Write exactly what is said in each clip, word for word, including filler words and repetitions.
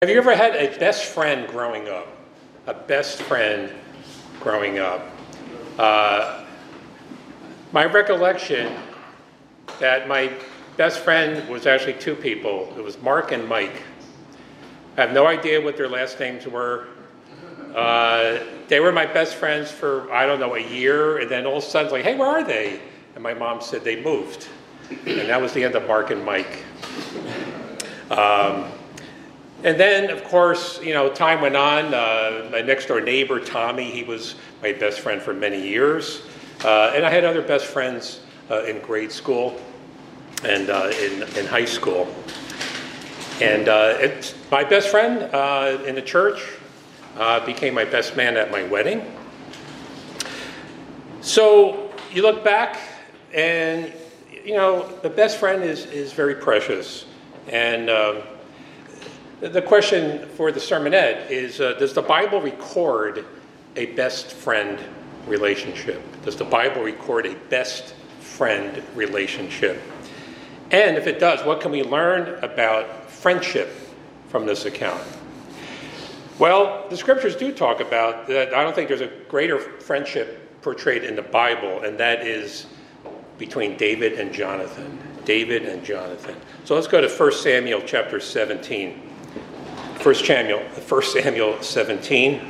Have you ever had a best friend growing up? A best friend growing up. Uh, my recollection that my best friend was actually two people. It was Mark and Mike. I have no idea what their last names were. Uh, they were my best friends for, I don't know, a year, and then all of a sudden, like, hey, where are they? And my mom said they moved. And that was the end of Mark and Mike. Um, and then, of course, you know, time went on. Uh, my next door neighbor, Tommy, he was my best friend for many years. Uh, and I had other best friends uh, in grade school and uh, in, in high school. And uh, it's, my best friend uh, in the church uh, became my best man at my wedding. So you look back and, you know, the best friend is, is very precious. And um, the question for the sermonette is, uh, does the Bible record a best friend relationship? Does the Bible record a best friend relationship? And if it does, what can we learn about friendship from this account? Well, the scriptures do talk about that. I don't think there's a greater friendship portrayed in the Bible, and that is between David and Jonathan. David and Jonathan. So let's go to First Samuel chapter seventeen. First Samuel, First Samuel seventeen.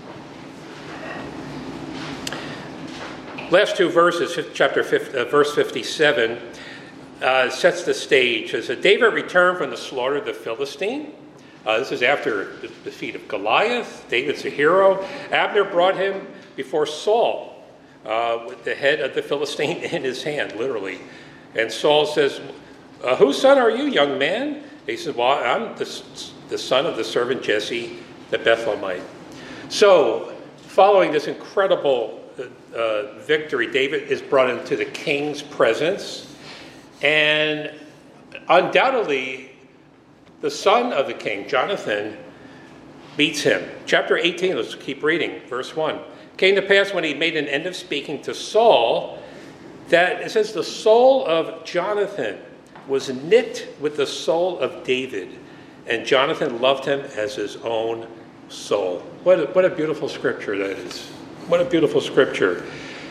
Last two verses, chapter fifty, uh, verse fifty-seven, uh, sets the stage. It says, David returned from the slaughter of the Philistine. Uh, this is after the defeat of Goliath. David's a hero. Abner brought him before Saul uh, with the head of the Philistine in his hand, literally. And Saul says, uh, whose son are you, young man? He said, well, I'm the, the son of the servant Jesse, the Bethlehemite. So, following this incredible uh, victory, David is brought into the king's presence. And undoubtedly, the son of the king, Jonathan, beats him. Chapter eighteen, let's keep reading, verse one. Came to pass when he made an end of speaking to Saul, that it says the soul of Jonathan was knit with the soul of David, and Jonathan loved him as his own soul. What a, what a beautiful scripture that is. What a beautiful scripture.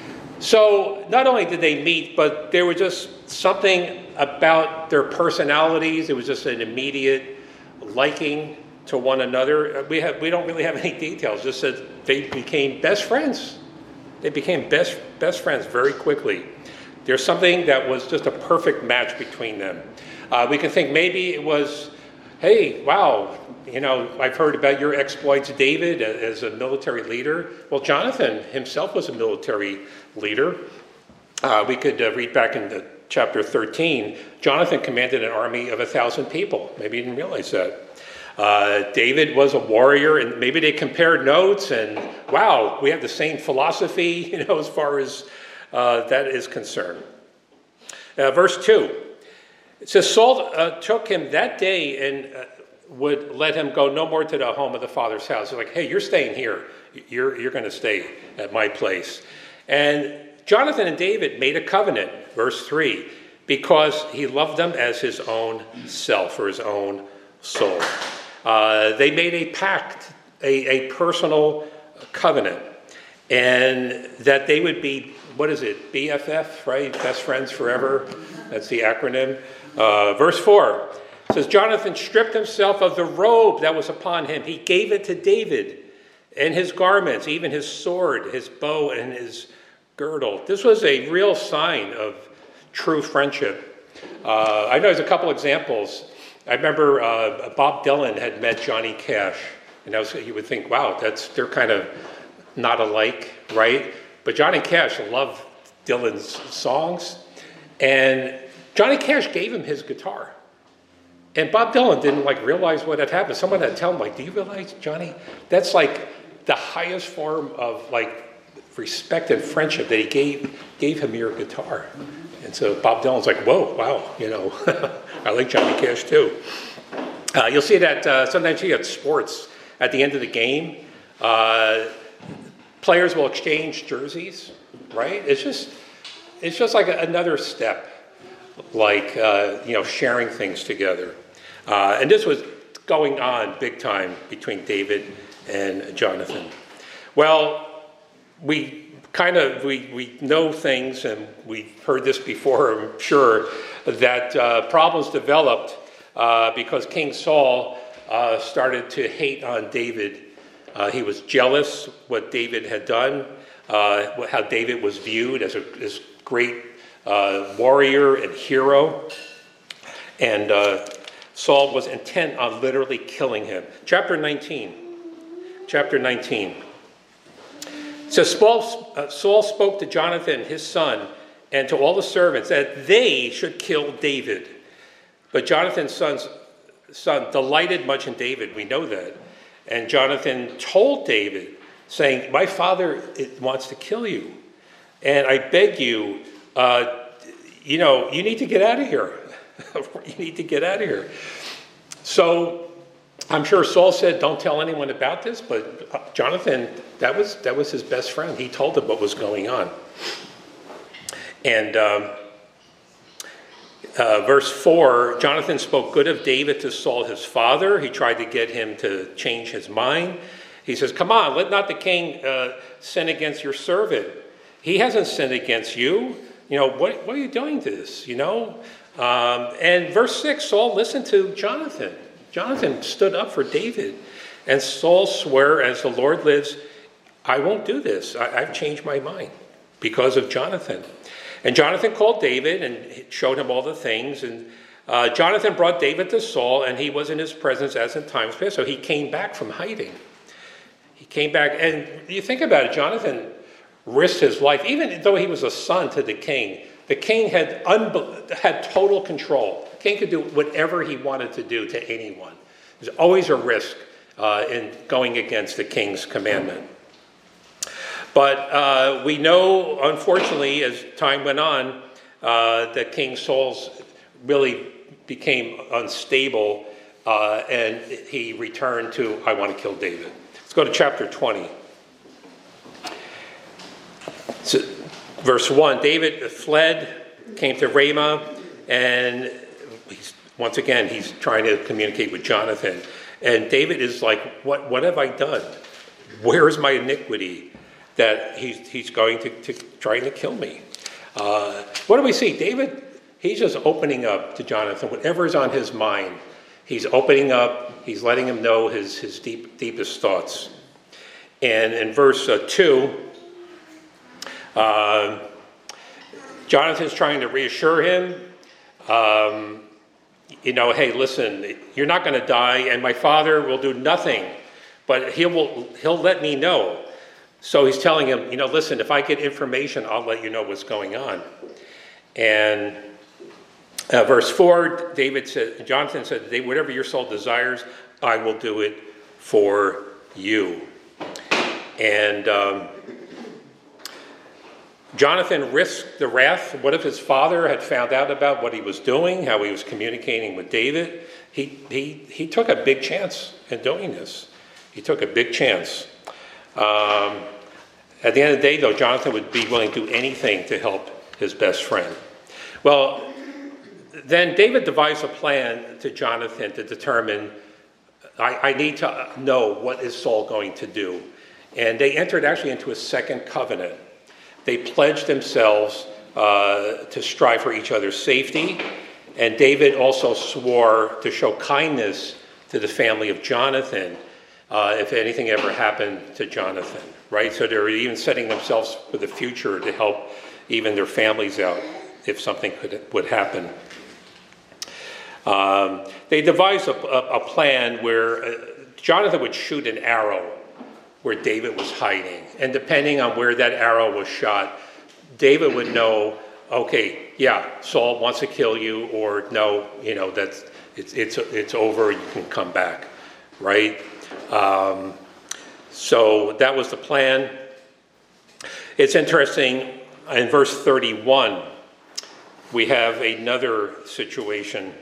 So not only did they meet, but there was just something about their personalities. It was just an immediate liking to one another. We have we don't really have any details. Just that they became best friends. They became best best friends very quickly. There's something that was just a perfect match between them. Uh, we can think maybe it was, hey, wow, you know, I've heard about your exploits, David, as a military leader. Well, Jonathan himself was a military leader. Uh, we could uh, read back in the chapter thirteen. Jonathan commanded an army of a thousand people. Maybe you didn't realize that. Uh, David was a warrior, and maybe they compared notes, and wow, we have the same philosophy, you know, as far as uh, that is concerned. Uh, verse two, it says, Saul uh, took him that day and uh, would let him go no more to the home of the father's house. He's like, hey, you're staying here. You're, you're going to stay at my place. And Jonathan and David made a covenant, verse three, because he loved them as his own self or his own soul. Uh, they made a pact, a, a personal covenant, and that they would be, what is it, B F F, right? Best friends forever. That's the acronym. Uh, verse four says, Jonathan stripped himself of the robe that was upon him. He gave it to David and his garments, even his sword, his bow, and his girdle. This was a real sign of true friendship. Uh, I know there's a couple examples. I remember uh, Bob Dylan had met Johnny Cash, and that was, you would think, wow, that's they're kind of not alike, right? But Johnny Cash loved Dylan's songs, and Johnny Cash gave him his guitar. And Bob Dylan didn't like realize what had happened. Someone had to tell him, like, do you realize, Johnny, that's like the highest form of like respect and friendship, that he gave gave him your guitar. And so Bob Dylan's like, whoa, wow, you know, I like Johnny Cash too. Uh, you'll see that uh, sometimes you have sports at the end of the game. Uh, players will exchange jerseys, right? It's just, it's just like another step, like uh, you know, sharing things together. Uh, and this was going on big time between David and Jonathan? Well, we kind of, we, we know things, and we've heard this before, I'm sure, that uh, problems developed uh, because King Saul uh, started to hate on David. Uh, he was jealous what David had done, uh, how David was viewed as a as great uh, warrior and hero. And uh, Saul was intent on literally killing him. Chapter nineteen. Chapter nineteen. It says, Saul, uh, Saul spoke to Jonathan, his son, and to all the servants that they should kill David. But Jonathan's son's, son delighted much in David. We know that. And Jonathan told David, saying, my father wants to kill you. And I beg you, uh, you know, you need to get out of here. You need to get out of here. So I'm sure Saul said, don't tell anyone about this, but Jonathan, that was that was his best friend. He told him what was going on. And um, uh, verse four, Jonathan spoke good of David to Saul, his father. He tried to get him to change his mind. He says, come on, let not the king uh, sin against your servant. He hasn't sinned against you. You know, what, what are you doing to this, you know? Um, and verse six, Saul listened to Jonathan. Jonathan stood up for David. And Saul swore, as the Lord lives, I won't do this. I, I've changed my mind because of Jonathan. And Jonathan called David and showed him all the things. And uh, Jonathan brought David to Saul, and he was in his presence as in times past. So he came back from hiding. He came back. And you think about it, Jonathan risked his life, even though he was a son to the king. The king had unbe- had total control. The king could do whatever he wanted to do to anyone. There's always a risk uh, in going against the king's commandment. But uh, we know, unfortunately, as time went on, uh, that King Saul really became unstable, uh, and he returned to, I want to kill David. Let's go to chapter twenty. So, verse one, David fled, came to Ramah, and he's, once again, he's trying to communicate with Jonathan. And David is like, what, what have I done? Where is my iniquity that he's, he's going to, to trying to kill me? Uh, what do we see? David, he's just opening up to Jonathan. Whatever is on his mind, he's opening up. He's letting him know his, his deep, deepest thoughts. And in verse uh, two, uh, Jonathan's trying to reassure him. Um, you know, hey, listen, you're not going to die, and my father will do nothing, but he will, he'll let me know. So he's telling him, you know, listen, if I get information, I'll let you know what's going on. And uh, verse four, David said, Jonathan said, whatever your soul desires, I will do it for you. And um, Jonathan risked the wrath. What if his father had found out about what he was doing, how he was communicating with David? He, he, he took a big chance in doing this. He took a big chance. Um, at the end of the day, though, Jonathan would be willing to do anything to help his best friend. Well, then David devised a plan to Jonathan to determine, I, I need to know what is Saul going to do. And they entered actually into a second covenant. They pledged themselves uh, to strive for each other's safety. And David also swore to show kindness to the family of Jonathan uh, if anything ever happened to Jonathan, right? So they were even setting themselves for the future to help even their families out if something could, would happen. Um, they devised a, a, a plan where uh, Jonathan would shoot an arrow where David was hiding. And depending on where that arrow was shot, David would know, okay, yeah, Saul wants to kill you, or no, you know, that's it's it's it's over, you can come back, right? Um, so that was the plan. It's interesting, in verse thirty-one, we have another situation.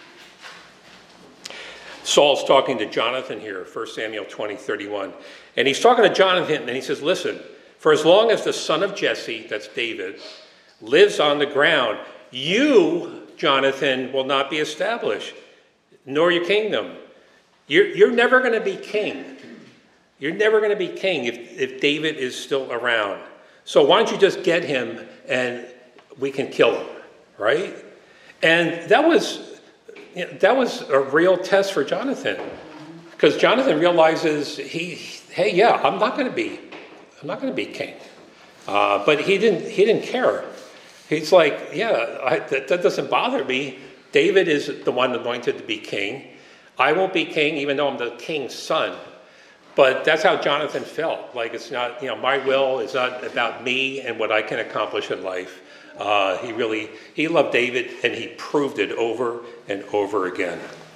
Saul's talking to Jonathan here, First Samuel twenty, thirty-one. And he's talking to Jonathan, and he says, listen, for as long as the son of Jesse, that's David, lives on the ground, you, Jonathan, will not be established, nor your kingdom. You're, you're never going to be king. You're never going to be king if, if David is still around. So why don't you just get him and we can kill him, right? And that was, you know, that was a real test for Jonathan, because Jonathan realizes he, hey, yeah, I'm not going to be, I'm not going to be king. Uh, but he didn't, he didn't care. He's like, yeah, I, that, that doesn't bother me. David is the one anointed to be king. I won't be king, even though I'm the king's son. But that's how Jonathan felt. Like, it's not, you know, my will is not about me and what I can accomplish in life. Uh, he really, he loved David, and he proved it over and over again.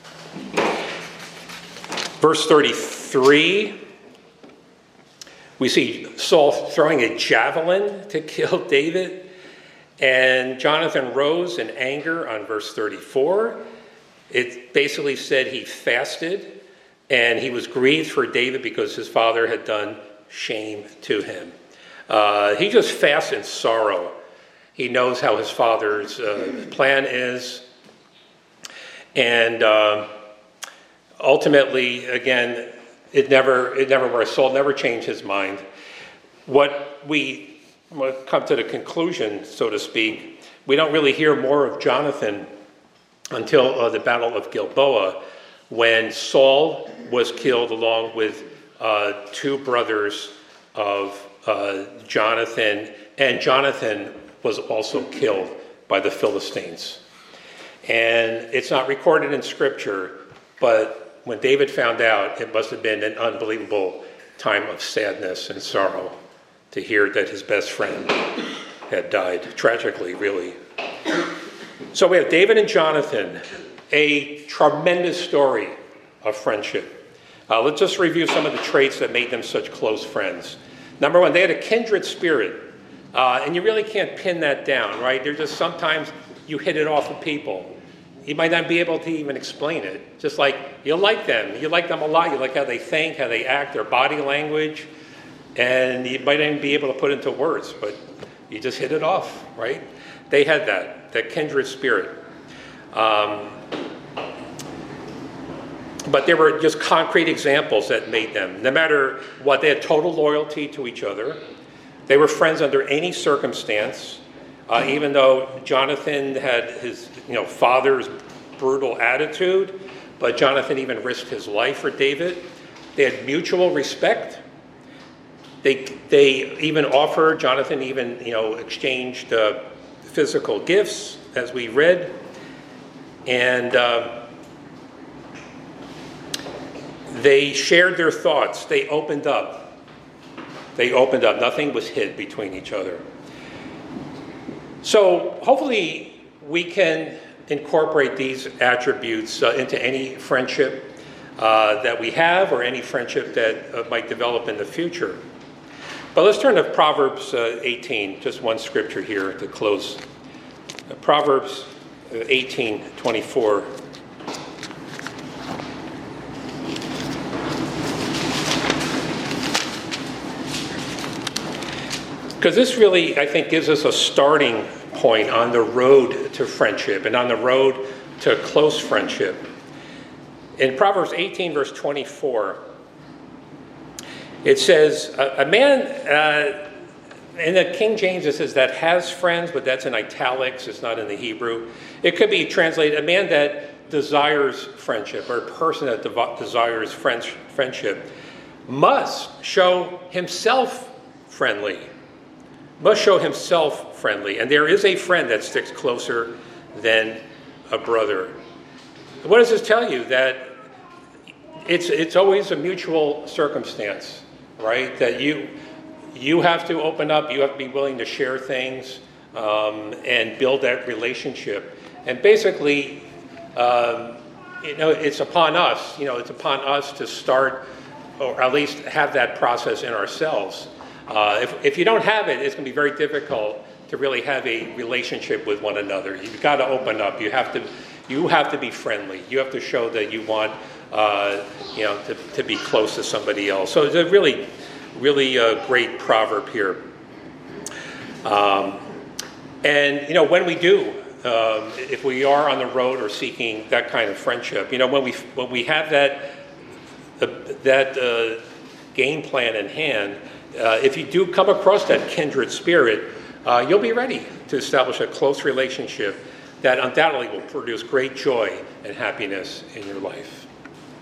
Verse thirty-three, we see Saul throwing a javelin to kill David. And Jonathan rose in anger on verse thirty-four. It basically said he fasted, and he was grieved for David because his father had done shame to him. Uh, he just fasts in sorrow. He knows how his father's uh, plan is. And uh, ultimately, again, it never, it never worked. Saul never changed his mind. What we come to the conclusion, so to speak, we don't really hear more of Jonathan until uh, the Battle of Gilboa, when Saul was killed along with uh, two brothers of uh, Jonathan, and Jonathan was also killed by the Philistines. And it's not recorded in Scripture, but when David found out, it must have been an unbelievable time of sadness and sorrow to hear that his best friend had died, tragically, really. So we have David and Jonathan, a tremendous story of friendship. Uh, let's just review some of the traits that made them such close friends. Number one, they had a kindred spirit. Uh, and you really can't pin that down, right? There's just sometimes you hit it off with people. You might not be able to even explain it. Just like you like them. You like them a lot. You like how they think, how they act, their body language. And you might not even be able to put into words, but you just hit it off, right? They had that, that kindred spirit. Um, but there were just concrete examples that made them, no matter what, they had total loyalty to each other. They were friends under any circumstance, uh, even though Jonathan had his, you know, father's brutal attitude, but Jonathan even risked his life for David. They had mutual respect. They, they even offered, Jonathan even, you know, exchanged uh, physical gifts, as we read. And uh, they shared their thoughts. They opened up. They opened up. Nothing was hid between each other. So hopefully we can incorporate these attributes uh, into any friendship uh, that we have, or any friendship that uh, might develop in the future. But let's turn to Proverbs uh, eighteen, just one scripture here to close. Uh, Proverbs eighteen twenty-four. Because this really, I think, gives us a starting point on the road to friendship and on the road to close friendship. In Proverbs eighteen, verse twenty-four, it says, a, a man, uh, in the King James it says that has friends, but that's in italics, it's not in the Hebrew. It could be translated, a man that desires friendship, or a person that de- desires friends, friendship, must show himself friendly. Must show himself friendly. And there is a friend that sticks closer than a brother. What does this tell you? That it's it's always a mutual circumstance, right? That you you have to open up, you have to be willing to share things um, and build that relationship. And basically, um, you know, it's upon us, you know, it's upon us to start, or at least have that process in ourselves. Uh, if, if you don't have it, it's going to be very difficult to really have a relationship with one another. You've got to open up. You have to, you have to be friendly. You have to show that you want, uh, you know, to, to be close to somebody else. So it's a really, really uh, great proverb here. Um, and you know, when we do, um, if we are on the road or seeking that kind of friendship, you know, when we when we have that the, that uh, game plan in hand, uh, if you do come across that kindred spirit, uh, you'll be ready to establish a close relationship that undoubtedly will produce great joy and happiness in your life.